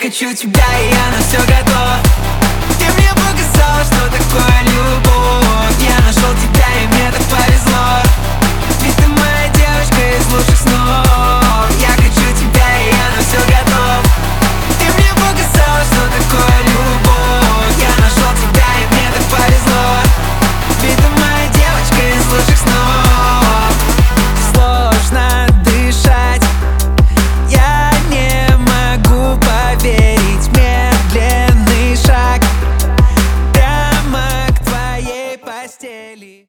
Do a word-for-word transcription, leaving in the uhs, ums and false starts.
хочу тебя, и я на все готов. Ты мне показала, что такое любовь. Я нашел тебя, и мне так повезло.